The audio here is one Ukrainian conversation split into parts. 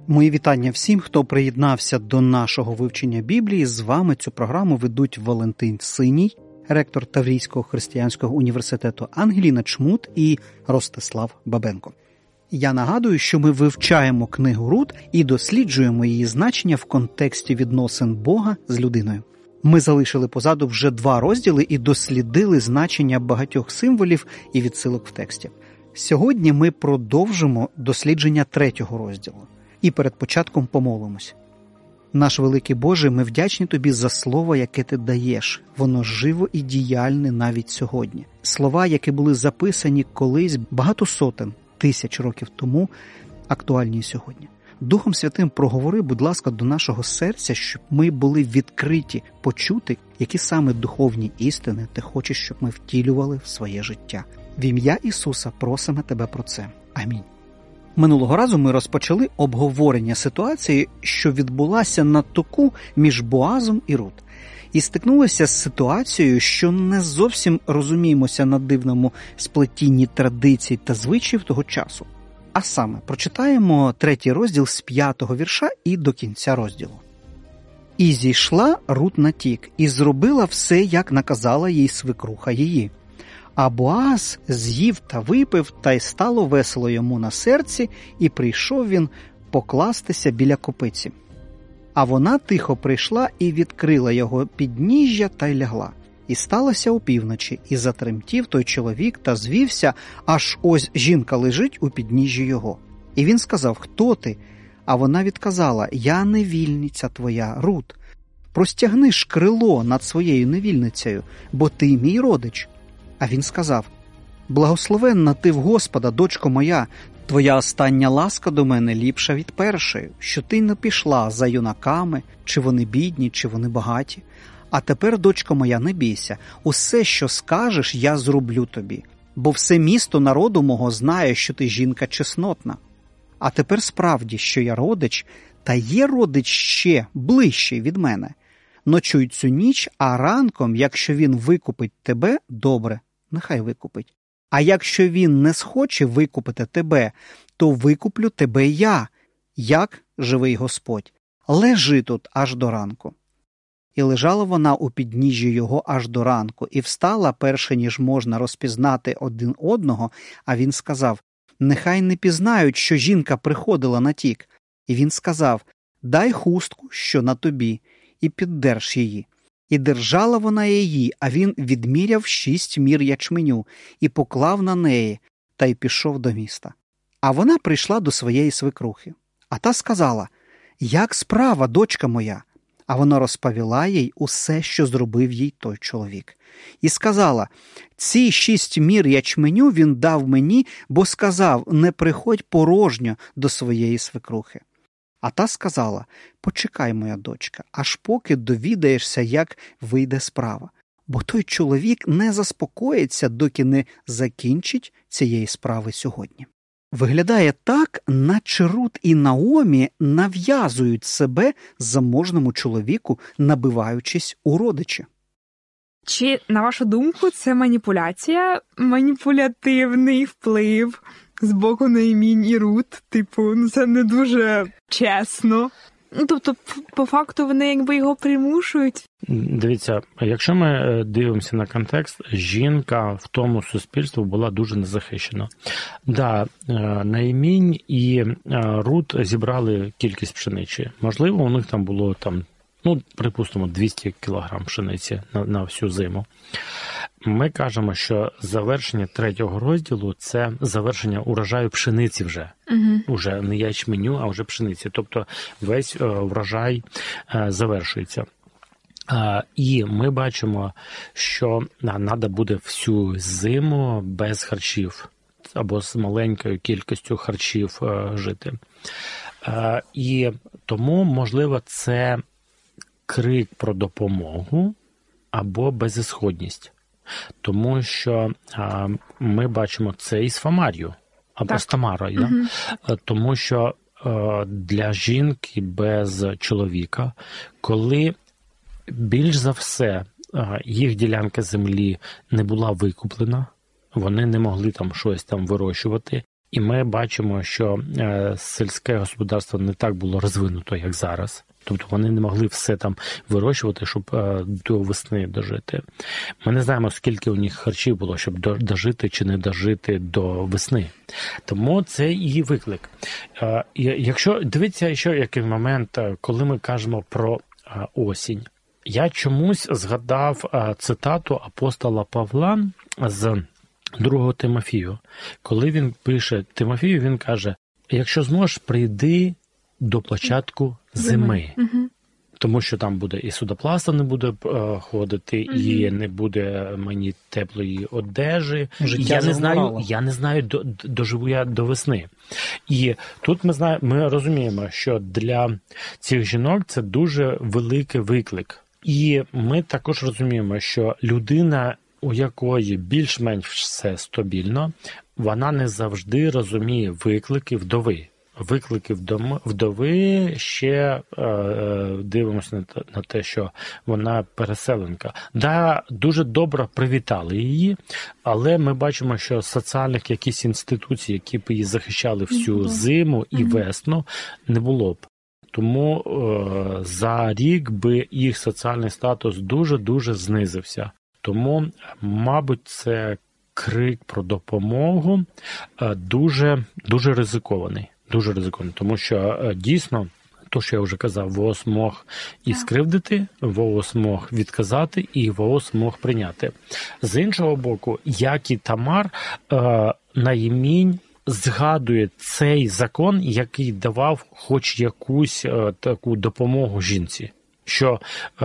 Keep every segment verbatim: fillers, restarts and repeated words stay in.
Мої вітання всім, хто приєднався до нашого вивчення Біблії. З вами цю програму ведуть Валентин Синій, ректор Таврійського християнського університету, Ангеліна Чмут і Ростислав Бабенко. Я нагадую, що ми вивчаємо книгу Рут і досліджуємо її значення в контексті відносин Бога з людиною. Ми залишили позаду вже два розділи і дослідили значення багатьох символів і відсилок в тексті. Сьогодні ми продовжимо дослідження третього розділу. І перед початком помолимось. Наш великий Боже, ми вдячні Тобі за слово, яке Ти даєш. Воно живо і діяльне навіть сьогодні. Слова, які були записані колись багато сотень, тисяч років тому, актуальні і сьогодні. Духом Святим проговори, будь ласка, до нашого серця, щоб ми були відкриті почути, які саме духовні істини Ти хочеш, щоб ми втілювали в своє життя. В ім'я Ісуса просимо Тебе про це. Амінь. Минулого разу ми розпочали обговорення ситуації, що відбулася на току між Боазом і Рут. І стикнулися з ситуацією, що не зовсім розуміємося на дивному сплетінні традицій та звичаїв того часу. А саме, прочитаємо третій розділ з п'ятого вірша і до кінця розділу. «І зійшла Рут на тік, і зробила все, як наказала їй свекруха її. А Боаз з'їв та випив, та й стало весело йому на серці, і прийшов він покластися біля копиці. А вона тихо прийшла і відкрила його підніжжя та й лягла. І сталося опівночі, і затремтів той чоловік та звівся, аж ось жінка лежить у підніжжі його. І він сказав: «Хто ти?» А вона відказала: «Я невільниця твоя, Рут. Простягни ж крило над своєю невільницею, бо ти мій родич». А він сказав: «Благословенна ти в Господа, дочко моя, твоя остання ласка до мене ліпша від першої, що ти не пішла за юнаками, чи вони бідні, чи вони багаті. А тепер, дочко моя, не бійся, усе, що скажеш, я зроблю тобі, бо все місто народу мого знає, що ти жінка чеснотна. А тепер справді, що я родич, та є родич ще ближчий від мене. Ночуй цю ніч, а ранком, якщо він викупить тебе, добре, нехай викупить. А якщо він не схоче викупити тебе, то викуплю тебе я, як живий Господь. Лежи тут аж до ранку». І лежала вона у підніжжі його аж до ранку, і встала, перше ніж можна розпізнати один одного, а він сказав: «Нехай не пізнають, що жінка приходила на тік». І він сказав: «Дай хустку, що на тобі, і піддерж її». І держала вона її, а він відміряв шість мір ячменю і поклав на неї, та й пішов до міста. А вона прийшла до своєї свекрухи. А та сказала: «Як справа, дочка моя?» А вона розповіла їй усе, що зробив їй той чоловік. І сказала: «Ці шість мір ячменю він дав мені, бо сказав: не приходь порожньо до своєї свекрухи». А та сказала: «Почекай, моя дочка, аж поки довідаєшся, як вийде справа. Бо той чоловік не заспокоїться, доки не закінчить цієї справи сьогодні». Виглядає так, наче Рут і Наомі нав'язують себе заможному чоловіку, набиваючись у родичі. Чи, на вашу думку, це маніпуляція, маніпулятивний вплив з боку Наїмінь і Рут? Типу, ну це не дуже чесно. Тобто, по факту, вони якби його примушують. Дивіться, якщо ми дивимося на контекст, жінка в тому суспільстві була дуже незахищена. Да, Наїмінь і Рут зібрали кількість пшениці. Можливо, у них там було, там, ну, припустимо, двісті кілограм пшениці на, на всю зиму. Ми кажемо, що завершення третього розділу – це завершення урожаю пшениці вже. Угу. Уже не ячменю, а вже пшениці. Тобто весь врожай завершується. І ми бачимо, що треба буде всю зиму без харчів або з маленькою кількістю харчів жити. І тому, можливо, це крик про допомогу або безісходність. Тому що а, ми бачимо це із Фамар'ю, або з Тамарою. Угу. Да? Тому що а, для жінки без чоловіка, коли більш за все а, їх ділянка землі не була викуплена, вони не могли там щось там вирощувати, І ми бачимо, що сільське господарство не так було розвинуто, як зараз. Тобто вони не могли все там вирощувати, щоб до весни дожити. Ми не знаємо, скільки у них харчів було, щоб дожити чи не дожити до весни. Тому це і виклик. Якщо дивіться, ще який момент, коли ми кажемо про осінь. Я чомусь згадав цитату апостола Павла з другого Тимофію. Коли він пише Тимофію, він каже, якщо зможеш, прийди до початку зими. Угу. Тому що там буде і судопласта не буде ходити, угу. і не буде мені теплої одежі. Я не знаю, я не знаю, до, доживу я до весни. І тут ми знаємо, ми розуміємо, що для цих жінок це дуже великий виклик. І ми також розуміємо, що людина, у якої більш-менш все стабільно, вона не завжди розуміє виклики вдови. Виклики вдови ще е, дивимося на те, що вона переселенка. Да, дуже добре привітали її, але ми бачимо, що соціальних якісь інституцій, які б її захищали всю зиму і весну, не було б. Тому е, за рік би їх соціальний статус дуже-дуже знизився. Тому, мабуть, це крик про допомогу е, дуже, дуже ризикований. Дуже ризикований, тому що е, дійсно, то, що я вже казав, ВООЗ мог і скривдити, ВООЗ мог відказати, і ВООЗ мог прийняти. З іншого боку, як і Тамар, е, Наїмінь згадує цей закон, який давав хоч якусь е, таку допомогу жінці. Що,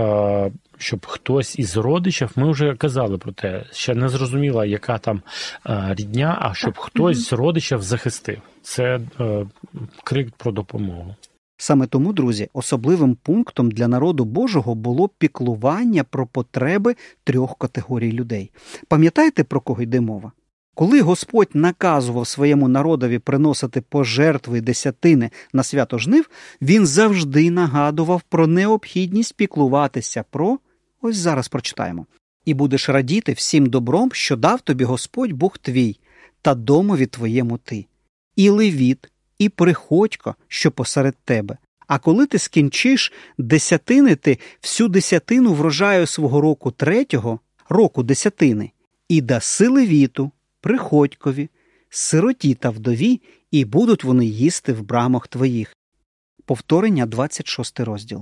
е, щоб хтось із родичів, ми вже казали про те, ще не зрозуміла, яка там е, рідня, а щоб хтось з родичів захистив. Це е, крик про допомогу. Саме тому, друзі, особливим пунктом для народу Божого було піклування про потреби трьох категорій людей. Пам'ятаєте, про кого йде мова? Коли Господь наказував своєму народові приносити пожертви десятини на свято жнив, він завжди нагадував про необхідність піклуватися про, ось зараз прочитаємо, «І будеш радіти всім добром, що дав тобі Господь Бог твій, та домові твоєму ти, і левіт, і приходько, що посеред тебе. А коли ти скінчиш десятинити всю десятину врожаю свого року третього, року десятини, і даси левіту, приходькові, сироті та вдові, і будуть вони їсти в брамах твоїх». Повторення, двадцять шостий розділ.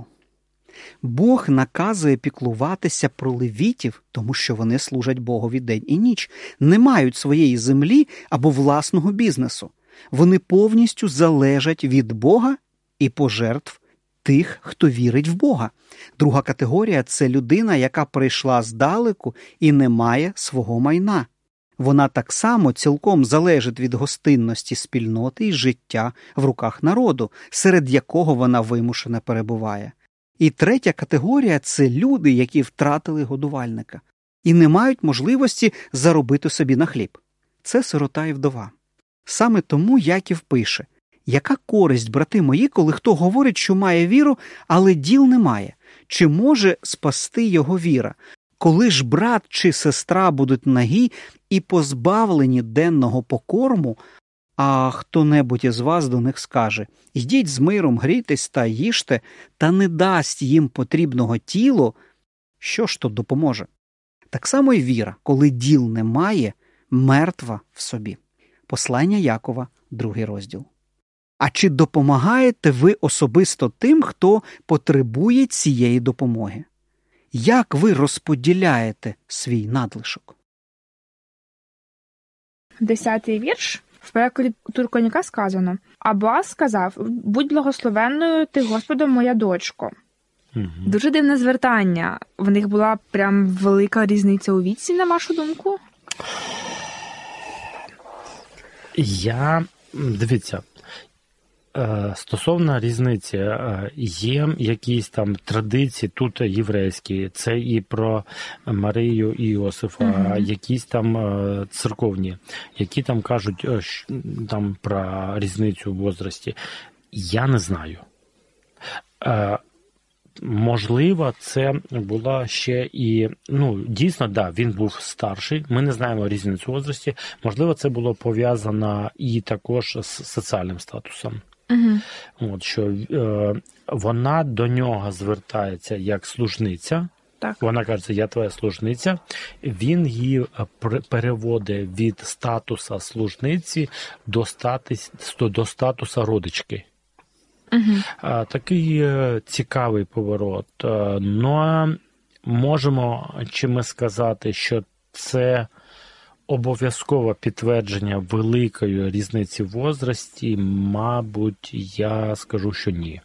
Бог наказує піклуватися про левітів, тому що вони служать Богові день і ніч, не мають своєї землі або власного бізнесу. Вони повністю залежать від Бога і пожертв тих, хто вірить в Бога. Друга категорія – це людина, яка прийшла здалеку і не має свого майна. Вона так само цілком залежить від гостинності спільноти і життя в руках народу, серед якого вона вимушено перебуває. І третя категорія – це люди, які втратили годувальника і не мають можливості заробити собі на хліб. Це сирота і вдова. Саме тому Яків пише: «Яка користь, брати мої, коли хто говорить, що має віру, але діл не має? Чи може спасти його віра? Коли ж брат чи сестра будуть нагі і позбавлені денного покорму, а хто-небудь із вас до них скаже: «Йдіть з миром, грійтесь та їжте», та не дасть їм потрібного тілу, що ж то допоможе? Так само й віра, коли діл немає, мертва в собі. Послання Якова, другий розділ. А чи допомагаєте ви особисто тим, хто потребує цієї допомоги? Як ви розподіляєте свій надлишок? Десятий вірш. В перекладі Турконяка сказано: «Аббас сказав: будь благословенною ти Господом, моя дочко». Угу. Дуже дивне звертання. В них була прям велика різниця у віці, на вашу думку? Я, дивіться, стосовно різниці, є якісь там традиції тут єврейські, це і про Марію і Іосифа, mm-hmm. якісь там церковні, які там кажуть там про різницю в возрасті. Я не знаю. можливо, це була ще і, ну, дійсно, да, він був старший, ми не знаємо різницю в возрасті, можливо, це було пов'язано і також з соціальним статусом. Угу. От, що е, вона до нього звертається як служниця, так. Вона каже, я твоя служниця, він її переводить від статуса служниці до, статус, до статуса родички. Угу. Такий цікавий поворот. Ну, можемо чи ми сказати, що це обов'язкове підтвердження великої різниці в возрасті? Мабуть, я скажу, що ні.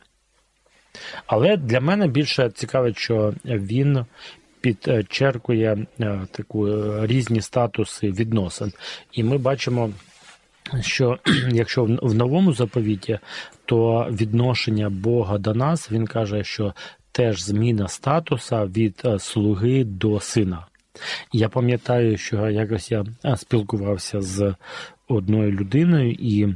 Але для мене більше цікавить, що він підчеркує таку різні статуси відносин. І ми бачимо, що якщо в новому заповіті, то відношення Бога до нас, він каже, що теж зміна статуса від слуги до сина. Я пам'ятаю, що якось я спілкувався з одною людиною, і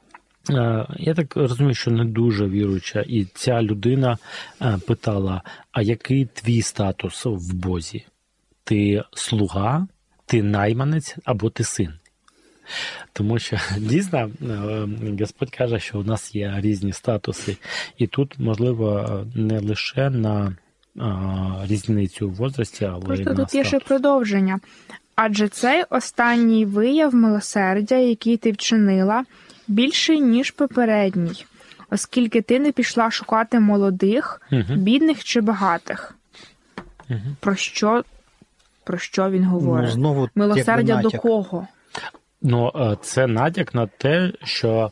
я так розумію, що не дуже віруюча, і ця людина питала, а який твій статус в Бозі? Ти слуга, ти найманець або ти син? Тому що, дійсно, Господь каже, що у нас є різні статуси. І тут, можливо, не лише на різницю в возрасті, але Просто й на тут статус. Є ще продовження. Адже цей останній вияв милосердя, який ти вчинила, більший, ніж попередній, оскільки ти не пішла шукати молодих, угу. бідних чи багатих. Угу. Про що, про що він говорить? Ну, знову, милосердя до кого? Ну, це натяк на те, що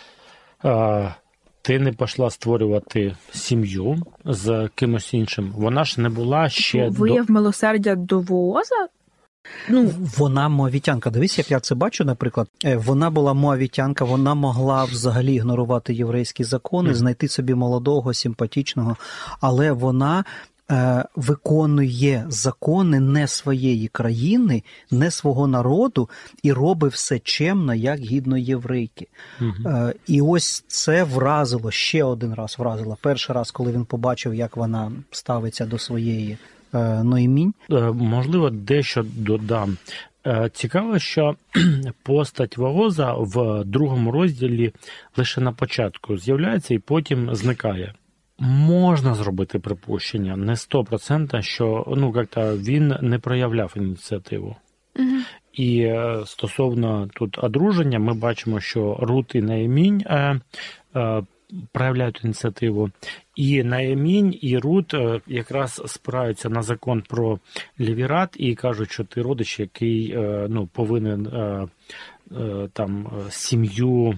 е, ти не пішла створювати сім'ю з кимось іншим. Вона ж не була ще... Вияв до... милосердя до Вооза? Ну, вона моавітянка. Дивись, як я це бачу, наприклад. Вона була моавітянка, вона могла взагалі ігнорувати єврейські закони, mm. знайти собі молодого, симпатичного, але вона е, виконує закони не своєї країни, не свого народу і робить все чемно, як гідно єврейки. Mm-hmm. Е, і ось це вразило, ще один раз вразило. Перший раз, коли він побачив, як вона ставиться до своєї Ноємінь. Можливо, дещо додам. Цікаво, що постать Вооза в другому розділі лише на початку з'являється і потім зникає. Можна зробити припущення, не сто відсотків, що ну, як-то він не проявляв ініціативу. Угу. І стосовно тут одруження, ми бачимо, що Рут і Ноємінь е, е, проявляють ініціативу. І Ноємінь, і Рут якраз спираються на закон про левірат і кажуть, що ти родич, який ну, повинен там сім'ю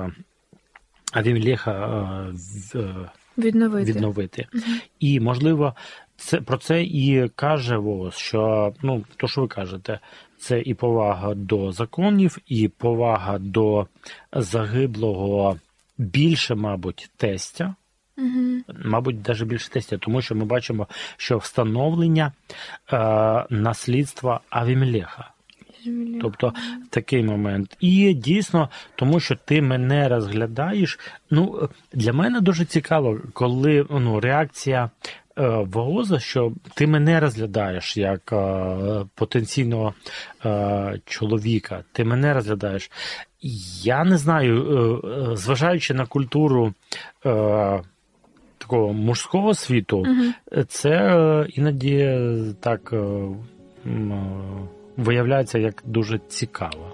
Авімелеха відновити. відновити. Угу. І, можливо, це, про це і каже Вооз, що, ну, то, що ви кажете, це і повага до законів, і повага до загиблого більше, мабуть, тестя, угу. мабуть, навіть більше тестя, тому що ми бачимо, що встановлення е, наслідства Авімелеха. Тобто такий момент. І дійсно, тому що ти мене розглядаєш, ну, для мене дуже цікаво, коли ну, реакція е, Вооза, що ти мене розглядаєш як е, потенційного е, чоловіка, ти мене розглядаєш. Я не знаю, е, зважаючи на культуру е, такого мужського світу, угу. це е, іноді так е, е, виявляється як дуже цікаво.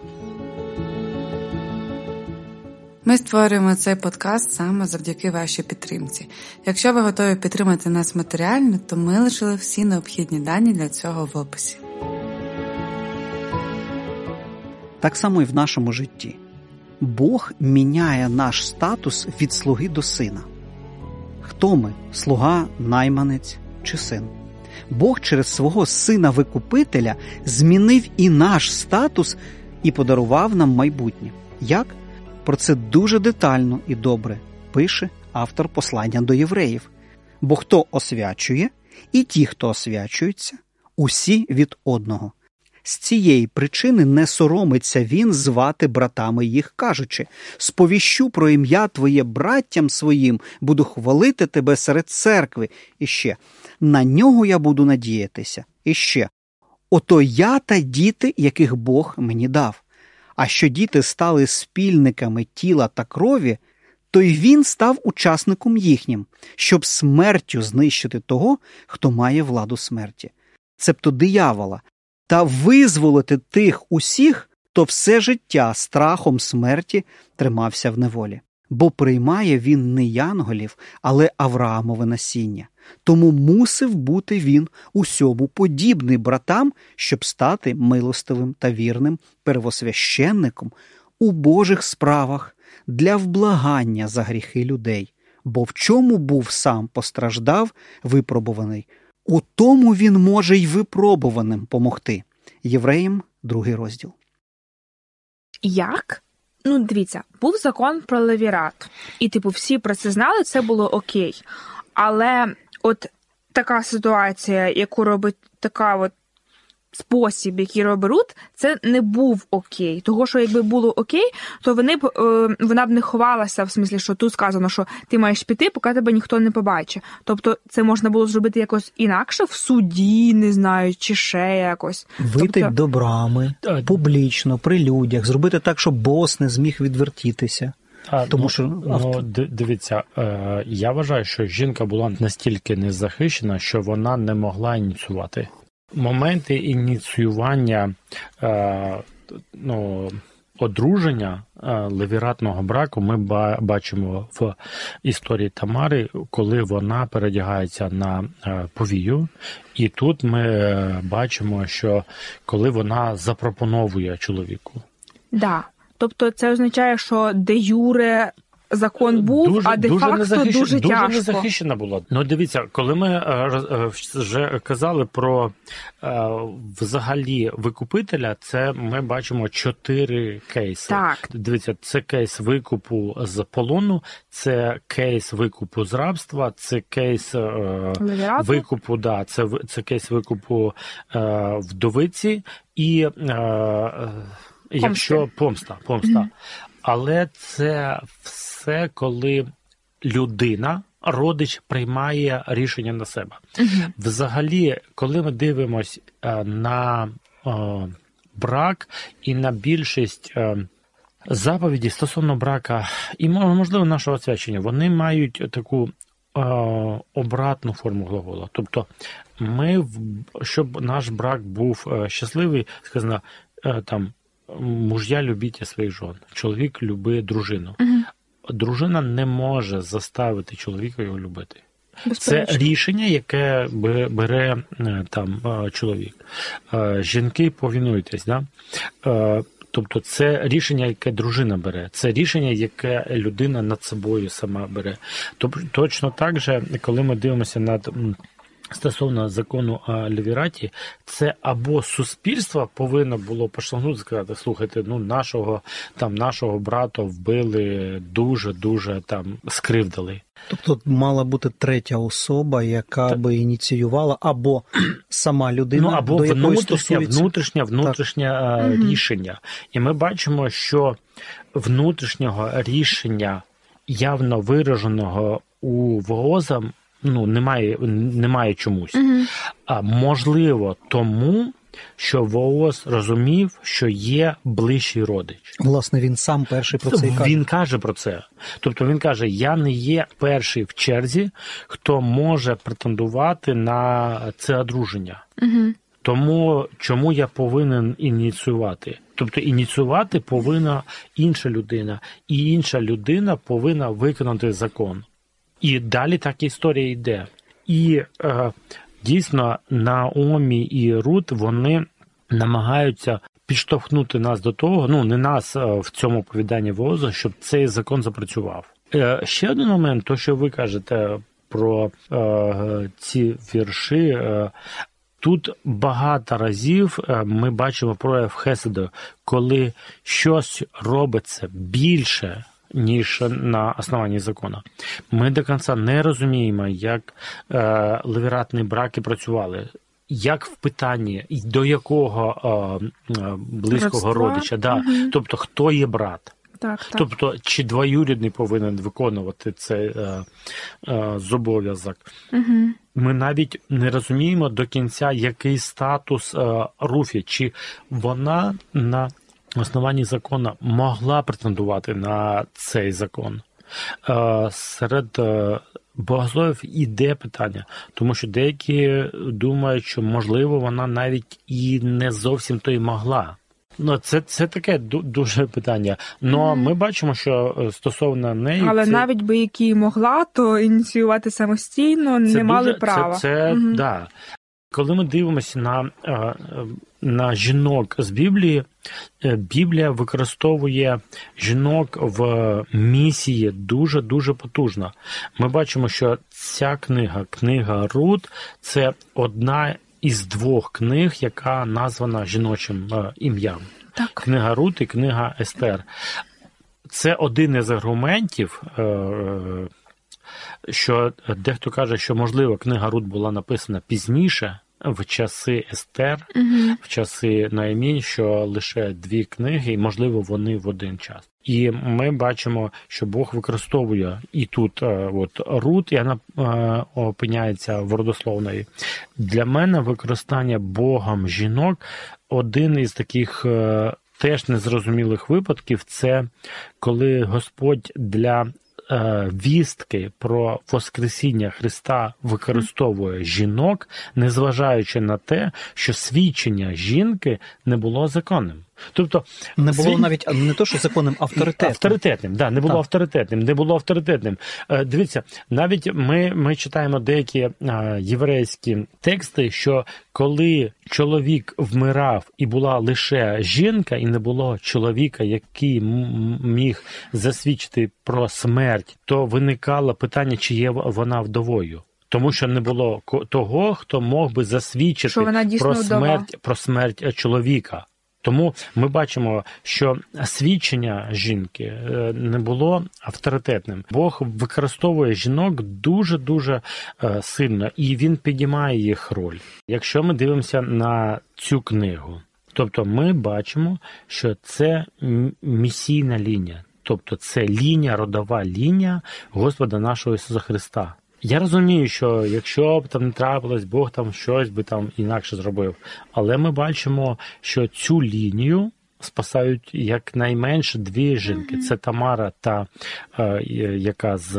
Ми створюємо цей подкаст саме завдяки вашій підтримці. Якщо ви готові підтримати нас матеріально, то ми лишили всі необхідні дані для цього в описі. Так само і в нашому житті. Бог міняє наш статус від слуги до сина. Хто ми? Слуга, найманець чи син? Бог через свого сина-викупителя змінив і наш статус і подарував нам майбутнє. Як? Про це дуже детально і добре пише автор послання до євреїв. Бо хто освячує, і ті, хто освячуються, усі від одного. З цієї причини не соромиться він звати братами їх, кажучи: «Сповіщу про ім'я твоє браттям своїм, буду хвалити тебе серед церкви». І ще: «На нього я буду надіятися». І ще: «Ото я та діти, яких Бог мені дав». А що діти стали спільниками тіла та крові, то й він став учасником їхнім, щоб смертю знищити того, хто має владу смерті, цебто диявола, та визволити тих усіх, хто все життя страхом смерті тримався в неволі. Бо приймає він не янголів, але Авраамове насіння. Тому мусив бути він усьому подібний братам, щоб стати милостивим та вірним первосвященником у Божих справах для вблагання за гріхи людей. Бо в чому був сам постраждав, випробуваний, у тому він може й випробуваним помогти. Євреям, другий розділ. Як? Ну, дивіться, був закон про левірат. І, типу, всі про це знали, це було окей. Але от така ситуація, яку робить така от спосіб, який робить Рут, це не був окей. Того, що якби було окей, то вони б, е, вона б не ховалася, в смислі, що тут сказано, що ти маєш піти, поки тебе ніхто не побачить. Тобто це можна було зробити якось інакше, в суді, не знаю, чи ще якось. Вийти тобто... до брами, публічно, при людях, зробити так, щоб бос не зміг відвертітися. А, Тому ну, що ну, дивіться, е, я вважаю, що жінка була настільки незахищена, що вона не могла ініціювати. Моменти ініціювання е, ну, одруження е, левіратного браку ми ба- бачимо в історії Тамари, коли вона передягається на е, повію. І тут ми е, бачимо, що коли вона запропоновує чоловіку. Да. Тобто це означає, що де юре закон був, дуже, а де-факто дуже, дуже, дуже тяжко. Дуже незахищена була. Ну, дивіться, коли ми е, вже казали про е, взагалі викупителя, це ми бачимо чотири кейси. Так. Дивіться, це кейс викупу з полону, це кейс викупу з рабства, це кейс е, викупу, да, це, це кейс викупу е, вдовиці і е, е, якщо помста, помста. Mm-hmm. Але це все, коли людина, родич, приймає рішення на себе. Uh-huh. Взагалі, коли ми дивимося на о, брак і на більшість о, заповідей стосовно брака, і, можливо, нашого освячення, вони мають таку о, обратну форму глагола. Тобто, ми, щоб наш брак був щасливий, сказано, там, муж'я любіть своїх жон, чоловік любить дружину. Угу. Дружина не може заставити чоловіка його любити. Безперечно. Це рішення, яке бере там чоловік. Жінки, повінуйтесь, да? Тобто це рішення, яке дружина бере, це рішення, яке людина над собою сама бере. Тобто точно так же, коли ми дивимося над стосовно закону о левіраті, це або суспільство повинно було поштовхнути, сказати, слухайте, ну нашого там нашого брата вбили, дуже-дуже там скривдили. Тобто мала бути третя особа, яка так. би ініціювала, або сама людина, ну, або до якої внутрішнє, стосується... внутрішнє, внутрішнє так. рішення. І ми бачимо, що внутрішнього рішення, явно вираженого у Вооза, ну, немає, немає чомусь. Uh-huh. А можливо, тому, що Вооз розумів, що є ближчий родич. Власне, він сам перший про це і каже. Він каже про це. Тобто він каже, я не є перший в черзі, хто може претендувати на це одруження. Uh-huh. Тому чому я повинен ініціювати? Тобто ініціювати повинна інша людина. І інша людина повинна виконати закон. І далі так історія йде. І е, дійсно Наомі і Рут, вони намагаються підштовхнути нас до того, ну не нас в цьому оповіданні Вооза, щоб цей закон запрацював. Е, ще один момент, то що ви кажете про е, ці вірші, е, тут багато разів ми бачимо прояв хеседу, коли щось робиться більше, ніж на основанні закону. Ми до кінця не розуміємо, як е, левіратні браки працювали. як в питанні, до якого е, е, близького Родства? родича, да. Угу. Тобто хто є брат. Так, так. Тобто, чи двоюрідний повинен виконувати цей е, е, зобов'язок. Угу. Ми навіть не розуміємо до кінця, який статус е, Руфі, чи вона на основанні закону могла претендувати на цей закон. Е, серед е, богословів іде питання, тому що деякі думають, що, можливо, вона навіть і не зовсім то й могла. Ну, це, це таке дуже питання. Ну, mm. ми бачимо, що стосовно неї... Але це... навіть би які могла, то ініціювати самостійно не це мали дуже, права. Це, це mm-hmm. да. Коли ми дивимося на, на жінок з Біблії, Біблія використовує жінок в місії дуже-дуже потужно. Ми бачимо, що ця книга, книга Рут, це одна із двох книг, яка названа жіночим е, ім'ям. Так. Книга Рут і книга Естер. Це один із аргументів, е, що дехто каже, що, можливо, книга Рут була написана пізніше, в часи Естер, угу. в часи Ноемі, що лише дві книги, і, можливо, вони в один час. І ми бачимо, що Бог використовує і тут от, Рут, і вона е, опиняється в родословної. Для мене використання Богом жінок один із таких е, теж незрозумілих випадків – це коли Господь для е, вістки про Воскресіння Христа використовує жінок, незважаючи на те, що свідчення жінки не було законним. Тобто не було свід... навіть не то, що законним, авторитетним. Авторитетним, да, не було так. авторитетним, не було авторитетним. Е, дивіться, навіть ми, ми читаємо деякі е, єврейські тексти, що коли чоловік вмирав і була лише жінка, і не було чоловіка, який м- міг засвідчити про смерть, то виникало питання, чи є вона вдовою. Тому що не було того, хто мог би засвідчити про смерть, про смерть чоловіка. Тому ми бачимо, що свідчення жінки не було авторитетним. Бог використовує жінок дуже-дуже сильно, і він підіймає їх роль. Якщо ми дивимося на цю книгу, тобто ми бачимо, що це місійна лінія, тобто це лінія, родова лінія Господа нашого Ісуса Христа. Я розумію, що якщо б там не трапилось, Бог там щось би там інакше зробив. Але ми бачимо, що цю лінію спасають якнайменше дві жінки. Mm-hmm. Це Тамара, та, е, яка з,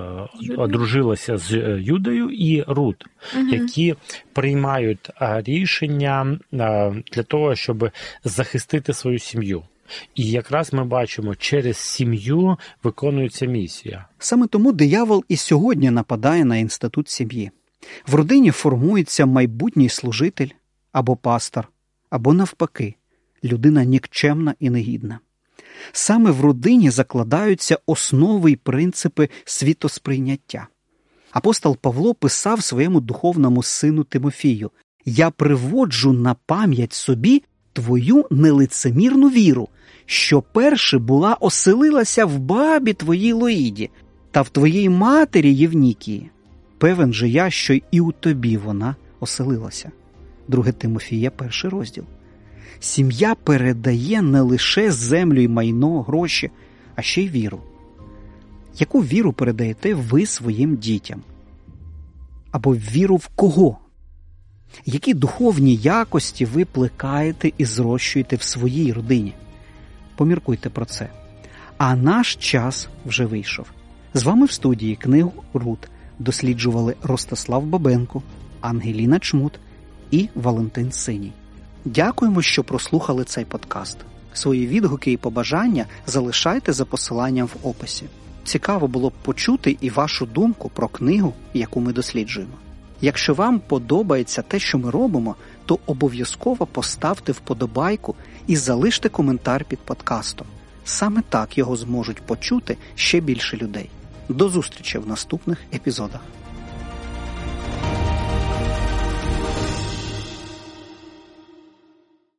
е, одружилася з Юдою, і Рут, mm-hmm. які приймають е, рішення е, для того, щоб захистити свою сім'ю. І якраз ми бачимо, через сім'ю виконується місія. Саме тому диявол і сьогодні нападає на інститут сім'ї. В родині формується майбутній служитель або пастор, або навпаки, людина нікчемна і негідна. Саме в родині закладаються основи й принципи світосприйняття. Апостол Павло писав своєму духовному сину Тимофію: «Я приводжу на пам'ять собі твою нелицемірну віру, що перше була оселилася в бабі твоїй Лоїді та в твоїй матері Євнікії. Певен же я, що і у тобі вона оселилася». Друге Тимофія, перший розділ. Сім'я передає не лише землю й майно, гроші, а ще й віру. Яку віру передаєте ви своїм дітям? Або віру в кого? Які духовні якості ви плекаєте і зрощуєте в своїй родині? Поміркуйте про це. А наш час вже вийшов. З вами в студії книгу Рут досліджували Ростислав Бабенко, Ангеліна Чмут і Валентин Синій. Дякуємо, що прослухали цей подкаст. Свої відгуки і побажання залишайте за посиланням в описі. Цікаво було б почути і вашу думку про книгу, яку ми досліджуємо. Якщо вам подобається те, що ми робимо, то обов'язково поставте вподобайку і залиште коментар під подкастом. Саме так його зможуть почути ще більше людей. До зустрічі в наступних епізодах.